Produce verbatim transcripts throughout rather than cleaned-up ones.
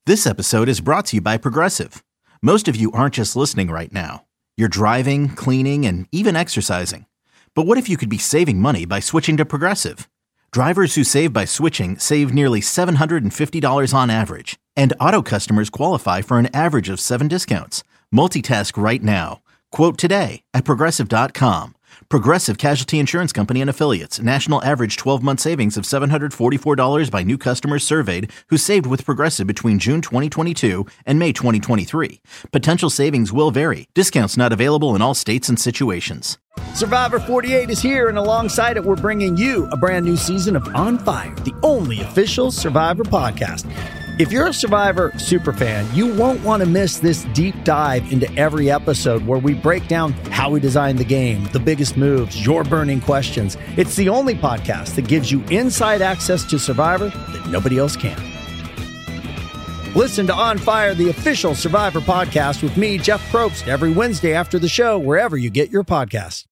This episode is brought to you by Progressive. Most of you aren't just listening right now. You're driving, cleaning, and even exercising. But what if you could be saving money by switching to Progressive? Drivers who save by switching save nearly seven hundred fifty dollars on average. And auto customers qualify for an average of seven discounts. Multitask right now. Quote today at Progressive dot com. Progressive Casualty Insurance Company and Affiliates. National average twelve-month savings of seven hundred forty-four dollars by new customers surveyed who saved with Progressive between June twenty twenty-two and May twenty twenty-three. Potential savings will vary. Discounts not available in all states and situations. Survivor forty-eight is here, and alongside it, we're bringing you a brand new season of On Fire, the only official Survivor podcast. If you're a Survivor superfan, you won't want to miss this deep dive into every episode where we break down how we designed the game, the biggest moves, your burning questions. It's the only podcast that gives you inside access to Survivor that nobody else can. Listen to On Fire, the official Survivor podcast with me, Jeff Probst, every Wednesday after the show, wherever you get your podcasts.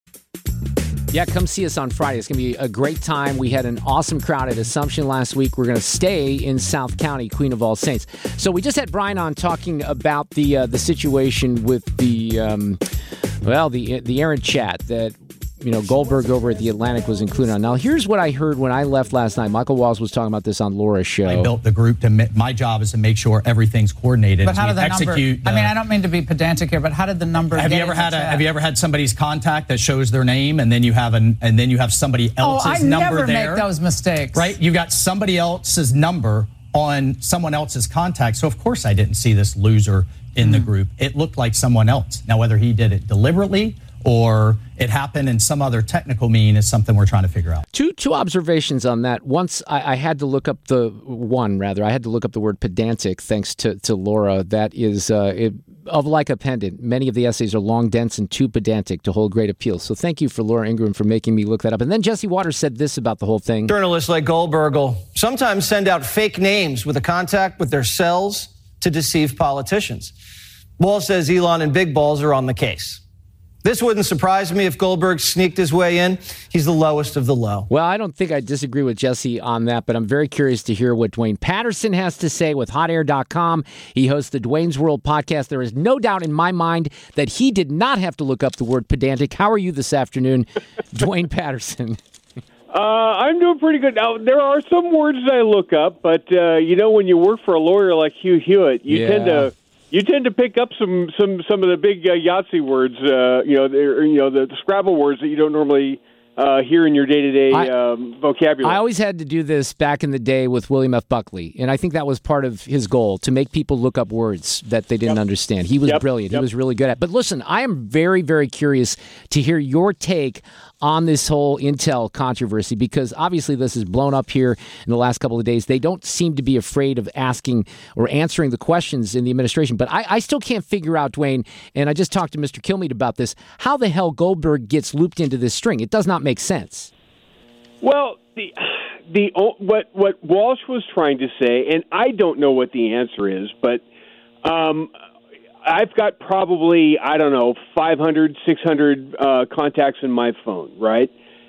Yeah, come see us on Friday. It's going to be a great time. We had an awesome crowd at Assumption last week. We're going to stay in South County, Queen of All Saints. So we just had Brian on talking about the uh, the situation with the, um, well, the the errant chat that, you know, Goldberg over at The Atlantic was included on. Now, here's what I heard when I left last night. Michael Walls was talking about this on Laura's show. I built the group to, my job is to make sure everything's coordinated. But how did the execute number, the, I mean, I don't mean to be pedantic here, but how did the number have get you ever had a, chat? Have you ever had somebody's contact that shows their name and then you have an and then you have somebody else's oh, I number never there? Make those mistakes. Right? You got somebody else's number on someone else's contact. So of course I didn't see this loser in mm. the group. It looked like someone else. Now whether he did it deliberately or it happened in some other technical mean is something we're trying to figure out. Two two observations on that. Once I, I had to look up the one rather. I had to look up the word pedantic. Thanks to, to Laura. That is uh, it, of like a pendant. Many of the essays are long, dense, and too pedantic to hold great appeal. So thank you for Laura Ingram for making me look that up. And then Jesse Waters said this about the whole thing. Journalists like Goldberg will sometimes send out fake names with a contact with their cells to deceive politicians. Wall says Elon and Big Balls are on the case. This wouldn't surprise me if Goldberg sneaked his way in. He's the lowest of the low. Well, I don't think I disagree with Jesse on that, but I'm very curious to hear what Dwayne Patterson has to say with hot air dot com. He hosts the Dwayne's World podcast. There is no doubt in my mind that he did not have to look up the word pedantic. How are you this afternoon, Dwayne Patterson? Uh, I'm doing pretty good. Now, there are some words that I look up, but, uh, you know, when you work for a lawyer like Hugh Hewitt, you yeah. tend to... You tend to pick up some, some, some of the big uh, Yahtzee words, uh, you know, the, you know the, the Scrabble words that you don't normally uh, hear in your day-to-day um, vocabulary. I always had to do this back in the day with William F. Buckley, and I think that was part of his goal, to make people look up words that they didn't yep. understand. He was yep. brilliant. Yep. He was really good at it. But listen, I am very, very curious to hear your take on this whole Intel controversy, because obviously this has blown up here in the last couple of days. They don't seem to be afraid of asking or answering the questions in the administration. But I, I still can't figure out, Dwayne, and I just talked to Mister Kilmeade about this, how the hell Goldberg gets looped into this string. It does not make sense. Well, the the what what Walsh was trying to say, and I don't know what the answer is, but um, I've got probably, I don't know, five hundred, six hundred uh, contacts in my phone, right?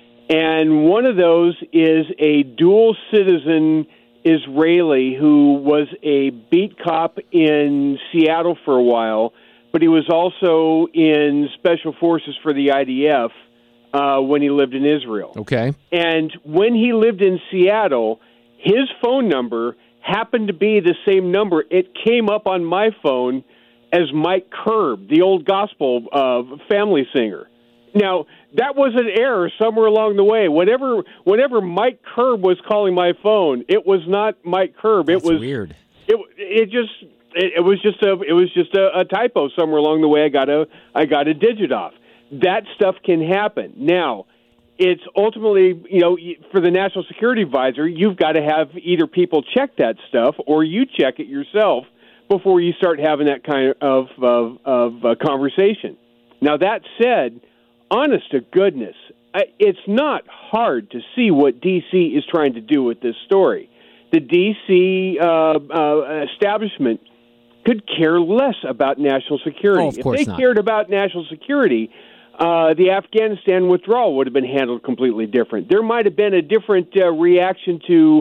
And one of those is a dual citizen Israeli who was a beat cop in Seattle for a while, but he was also in Special Forces for the I D F uh, when he lived in Israel. Okay. And when he lived in Seattle, his phone number happened to be the same number. It came up on my phone as Mike Curb, the old gospel uh, family singer. Now, that was an error somewhere along the way. Whenever, whenever Mike Curb was calling my phone, it was not Mike Curb. That's it was weird. It it just it, it was just a it was just a, a typo somewhere along the way. I got a I got a digit off. That stuff can happen. Now, it's ultimately, you know, for the National Security Advisor, you've got to have either people check that stuff or you check it yourself before you start having that kind of of, of uh, conversation. Now, that said, honest to goodness, it's not hard to see what D C is trying to do with this story. The D C uh, uh, establishment could care less about national security. Oh, of course if they not. cared about national security, uh, the Afghanistan withdrawal would have been handled completely different. There might have been a different uh, reaction to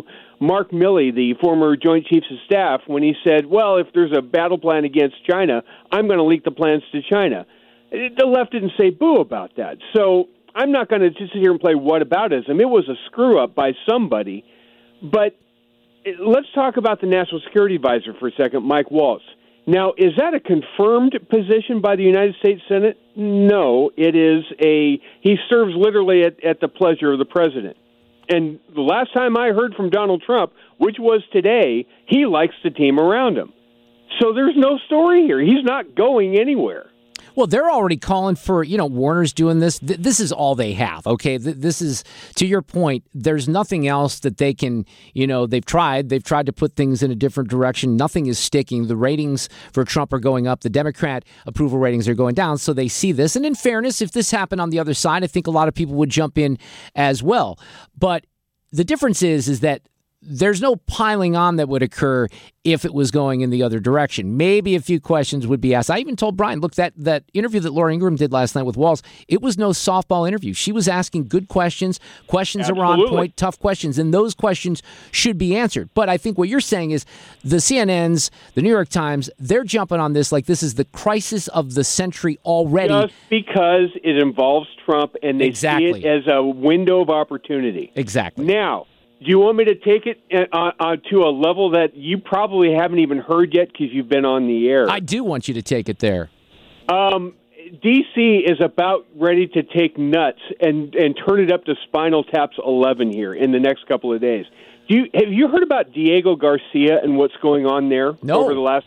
Mark Milley, the former Joint Chiefs of Staff, when he said, well, if there's a battle plan against China, I'm going to leak the plans to China. The left didn't say boo about that. So I'm not going to just sit here and play whataboutism. It was a screw-up by somebody. But let's talk about the National Security Advisor for a second, Mike Waltz. Now, is that a confirmed position by the United States Senate? No, it is a – he serves literally at, at the pleasure of the president. And the last time I heard from Donald Trump, which was today, he likes the team around him. So there's no story here. He's not going anywhere. Well, they're already calling for, you know, Warner's doing this. Th- this is all they have, okay? Th- this is, to your point, there's nothing else that they can, you know, they've tried. They've tried to put things in a different direction. Nothing is sticking. The ratings for Trump are going up. The Democrat approval ratings are going down. So they see this. And in fairness, if this happened on the other side, I think a lot of people would jump in as well. But the difference is, is that there's no piling on that would occur if it was going in the other direction. Maybe a few questions would be asked. I even told Brian, look, that, that interview that Laura Ingraham did last night with Walz, it was no softball interview. She was asking good questions, questions that were on point, tough questions, and those questions should be answered. But I think what you're saying is the C N N's, the New York Times, they're jumping on this like this is the crisis of the century already. Just because it involves Trump and they exactly. see it as a window of opportunity. Exactly. Now, do you want me to take it uh, uh, to a level that you probably haven't even heard yet because you've been on the air? I do want you to take it there. Um, D C is about ready to take nuts and, and turn it up to Spinal Tap's eleven here in the next couple of days. Do you have you heard about Diego Garcia and what's going on there no. over the last?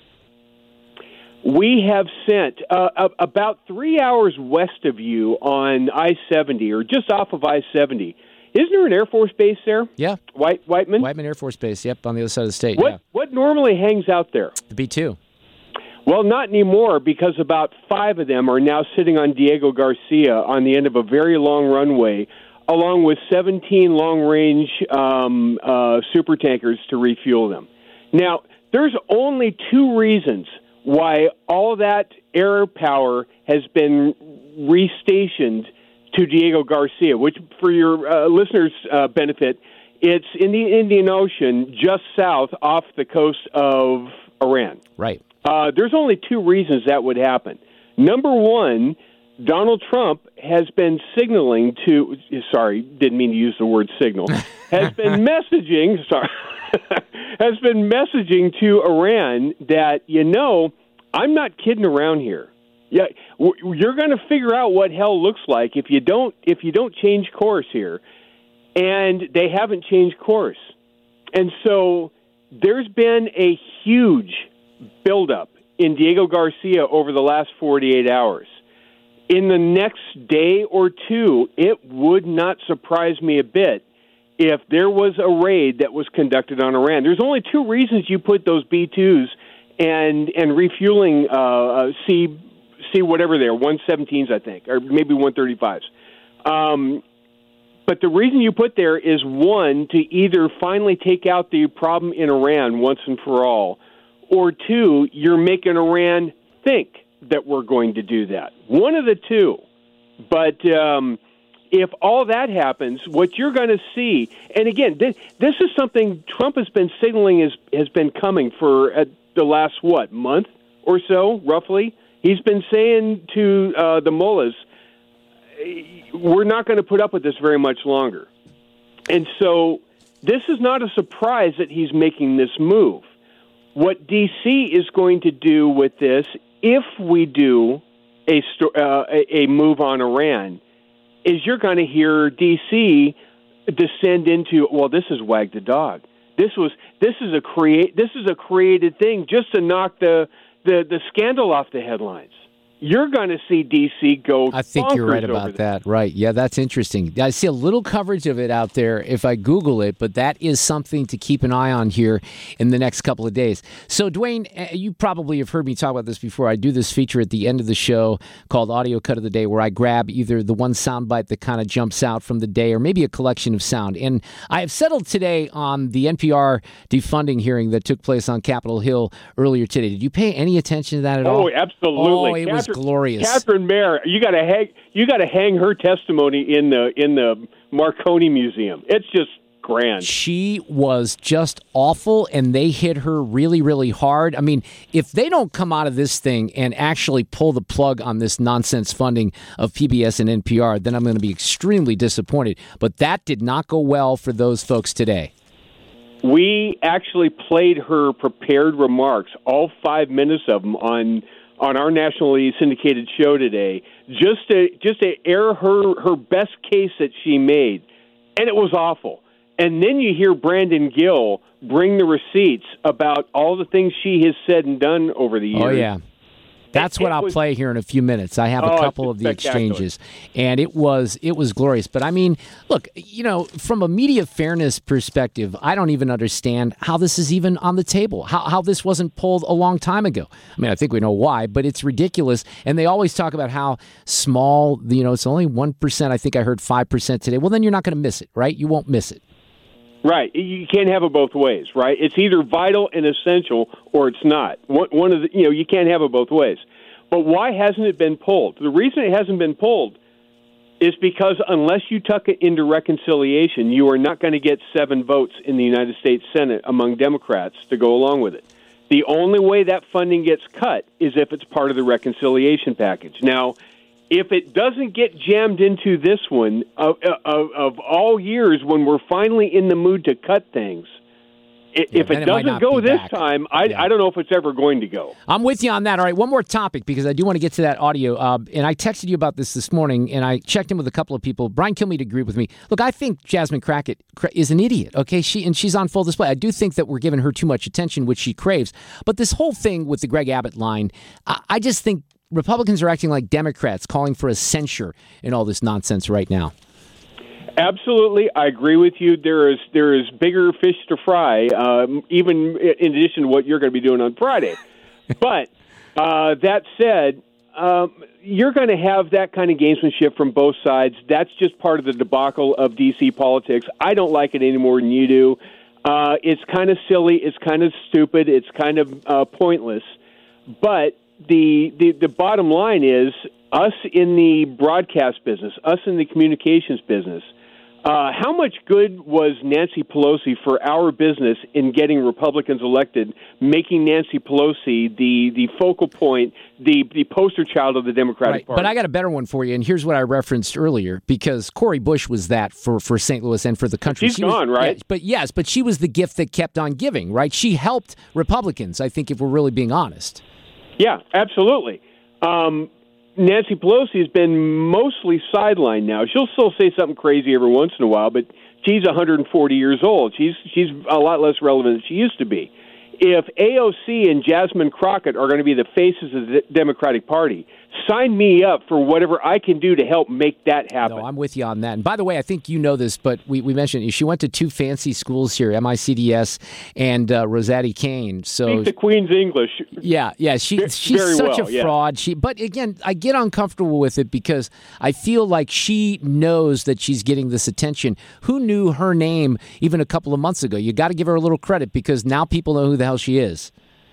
We have sent uh, about three hours west of you on I seventy or just off of I seventy. Isn't there an Air Force base there? Yeah. White, Whiteman? Whiteman Air Force Base, yep, on the other side of the state. What, yeah. what normally hangs out there? The B two. Well, not anymore because about five of them are now sitting on Diego Garcia on the end of a very long runway, along with seventeen long-range um, uh, super tankers to refuel them. Now, there's only two reasons why all that air power has been restationed to Diego Garcia, which, for your uh, listeners' uh, benefit, it's in the Indian Ocean just south off the coast of Iran. Right. Uh, there's only two reasons that would happen. Number one, Donald Trump has been signaling to, sorry, didn't mean to use the word signal, has been messaging, sorry, has been messaging to Iran that, you know, I'm not kidding around here. Yeah, you're going to figure out what hell looks like if you don't if you don't change course here, and they haven't changed course, and so there's been a huge buildup in Diego Garcia over the last forty-eight hours. In the next day or two, it would not surprise me a bit if there was a raid that was conducted on Iran. There's only two reasons you put those B twos and and refueling uh, C. See whatever they are, one seventeens, I think, or maybe one thirty-fives. Um, but the reason you put there is, one, to either finally take out the problem in Iran once and for all, or two, you're making Iran think that we're going to do that. One of the two. But um, if all that happens, what you're going to see, and again, this, this is something Trump has been signaling is, has been coming for uh, the last, what, month or so, roughly? He's been saying to uh, the mullahs, we're not going to put up with this very much longer. And so this is not a surprise that he's making this move. What D C is going to do with this, if we do a, uh, a move on Iran, is you're going to hear D C descend into, well, this is wag the dog. This was this is a create this is a created thing just to knock the The, the scandal off the headlines. You're going to see D C go I think you're right about that. that. Right. Yeah, that's interesting. I see a little coverage of it out there if I Google it, but that is something to keep an eye on here in the next couple of days. So, Dwayne, you probably have heard me talk about this before. I do this feature at the end of the show called Audio Cut of the Day, where I grab either the one soundbite that kind of jumps out from the day or maybe a collection of sound. And I have settled today on the N P R defunding hearing that took place on Capitol Hill earlier today. Did you pay any attention to that at oh, all? Oh, absolutely. Oh, it Catherine, was glorious. Catherine Mayer, you got to hang you got to hang her testimony in the in the Marconi Museum. It's just grand. She was just awful, and they hit her really, really hard. I mean, if they don't come out of this thing and actually pull the plug on this nonsense funding of P B S and N P R, then I'm going to be extremely disappointed. But that did not go well for those folks today. We actually played her prepared remarks, all five minutes of them, on on our nationally syndicated show today, just to just to air her her best case that she made, and it was awful. And then you hear Brandon Gill bring the receipts about all the things she has said and done over the years. Oh yeah. That's what I'll was, play here in a few minutes. I have a oh, couple of the exchanges, and it was it was glorious. But I mean, look, you know, from a media fairness perspective, I don't even understand how this is even on the table. How how this wasn't pulled a long time ago. I mean, I think we know why, but it's ridiculous. And they always talk about how small, you know, it's only one percent. I think I heard five percent today. Well, then you're not going to miss it, right? You won't miss it. Right. You can't have it both ways, right? It's either vital and essential or it's not. One, one of the, you know, you can't have it both ways. But why hasn't it been pulled? The reason it hasn't been pulled is because unless you tuck it into reconciliation, you are not going to get seven votes in the United States Senate among Democrats to go along with it. The only way that funding gets cut is if it's part of the reconciliation package. Now, if it doesn't get jammed into this one, of, of, of all years when we're finally in the mood to cut things, if yeah, it, it doesn't go this back. time, I, yeah. I don't know if it's ever going to go. I'm with you on that. All right, one more topic, because I do want to get to that audio. Uh, and I texted you about this this morning, and I checked in with a couple of people. Brian Kilmeade agreed with me. Look, I think Jasmine Crockett is an idiot, okay? She And she's on full display. I do think that we're giving her too much attention, which she craves. But this whole thing with the Greg Abbott line, I, I just think Republicans are acting like Democrats, calling for a censure in all this nonsense right now. Absolutely, I agree with you. There is there is bigger fish to fry, um, even in addition to what you're going to be doing on Friday. But uh, that said, um, you're going to have that kind of gamesmanship from both sides. That's just part of the debacle of D C politics. I don't like it any more than you do. Uh, it's kind of silly. It's kind of stupid. It's kind of uh, pointless. But the, the the bottom line is, us in the broadcast business, us in the communications business, Uh, how much good was Nancy Pelosi for our business in getting Republicans elected, making Nancy Pelosi the, the focal point, the, the poster child of the Democratic right. Party? But I got a better one for you, and here's what I referenced earlier, because Cori Bush was that for, for Saint Louis and for the country. She's she gone, was, right? Yeah, but yes, but she was the gift that kept on giving, right? She helped Republicans, I think, if we're really being honest. Yeah, absolutely. Um Nancy Pelosi has been mostly sidelined now. She'll still say something crazy every once in a while, but she's one hundred forty years old. She's she's a lot less relevant than she used to be. If A O C and Jasmine Crockett are going to be the faces of the Democratic Party, sign me up for whatever I can do to help make that happen. No, I'm with you on that. And by the way, I think you know this, but we, we mentioned she went to two fancy schools here, M I C D S and uh, Rosati Kane. So Speak the Queen's English. Yeah, yeah, she she's Very such well, a yeah. fraud. She, but again, I get uncomfortable with it because I feel like she knows that she's getting this attention. Who knew her name even a couple of months ago? You got to give her a little credit because now people know who the hell she is.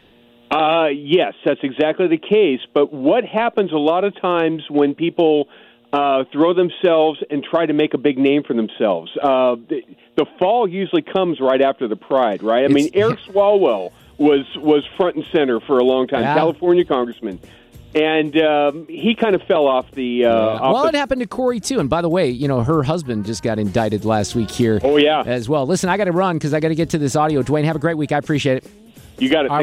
Uh, yes, that's exactly the case. But what happens a lot of times when people uh, throw themselves and try to make a big name for themselves, uh, the, the fall usually comes right after the pride, right? I mean, It's- Eric Swalwell was was front and center for a long time, Yeah. California congressman. And um, he kind of fell off the. Uh, Yeah. off Well, the, it happened to Cori, too. And by the way, you know, her husband just got indicted last week here Oh, yeah. as well. Listen, I got to run because I got to get to this audio. Dwayne, have a great week. I appreciate it. You got it. All right.